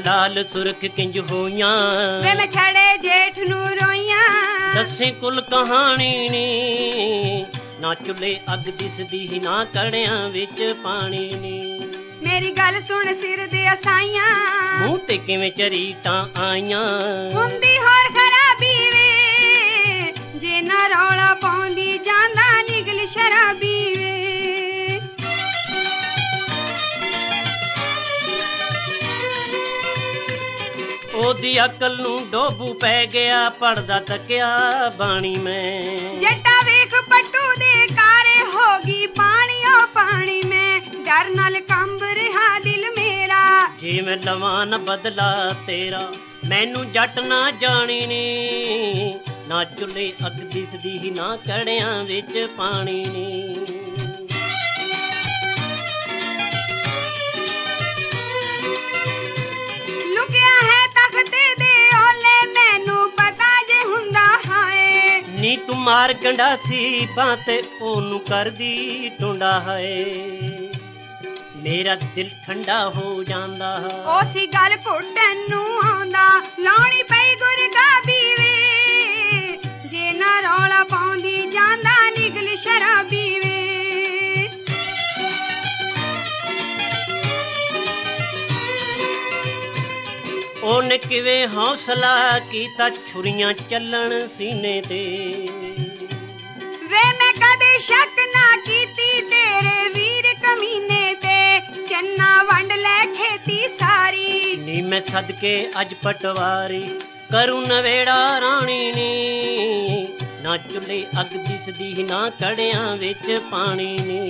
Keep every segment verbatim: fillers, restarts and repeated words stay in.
लाल सुरख किंज होइयां वे मैं छड़े जेठ नू रोइयां दस्सी कुल कहानी नी ना चुल्हे अग दिसदी ना कड़ियां विच पानी नी मेरी गल सुन सिर दे असाइयां मूंह ते किवें चरीटां आईयां हुंदी होर खराबी वे जे ना रौला पाउंदी जांदा निगल शराबी वे ओदी अकल नू डोबू पै गया पढ़दा तकिया बाणी में जट्टा वेख पट्टू दे कारे होगी पानी ओ पानी में डर नाल कंब रहा दिल मेरा जे मैं लवां न बदला तेरा मैनू जट ना जानी नी ना चुल्हे अग दिसदी ना कड़ियां विच पानी नी लुकिया है तख्ते दे ओले मैनू पता जे हुंदा हाए नी तू मार गंडासी बाते ओनू करदी टुंडा है मेरा दिल ठंडा हो जांदा ओसी गल घुटन नू आंदा लाउणी पई गुरगाबी वे जे ना रौला पाउंदी जांदा निगल शराबी वे ओने किवें हौसला कीता छुरियां चलण सीने ते वे मैं कदे शक ना कीती तेरे वीर कमीने ते चन्ना वंड ले खेती सारी नी मैं सदके अज पटवारी करूं नवेड़ा राणी नी ना चुल्हे अग दिसदी ना कड़ियां विच पानी नी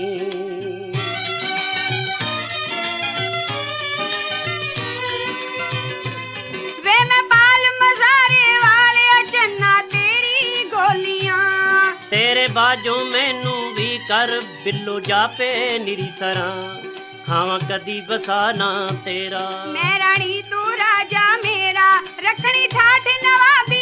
वे मैं बाल मजारे वाले चन्ना तेरी गोलियां तेरे बाजों मैनू भी कर बिल्लो जापे निरी सरां खावां कदी बसाना तेरा मैं रानी तू राजा मेरा रखनी ठाठ नवाबी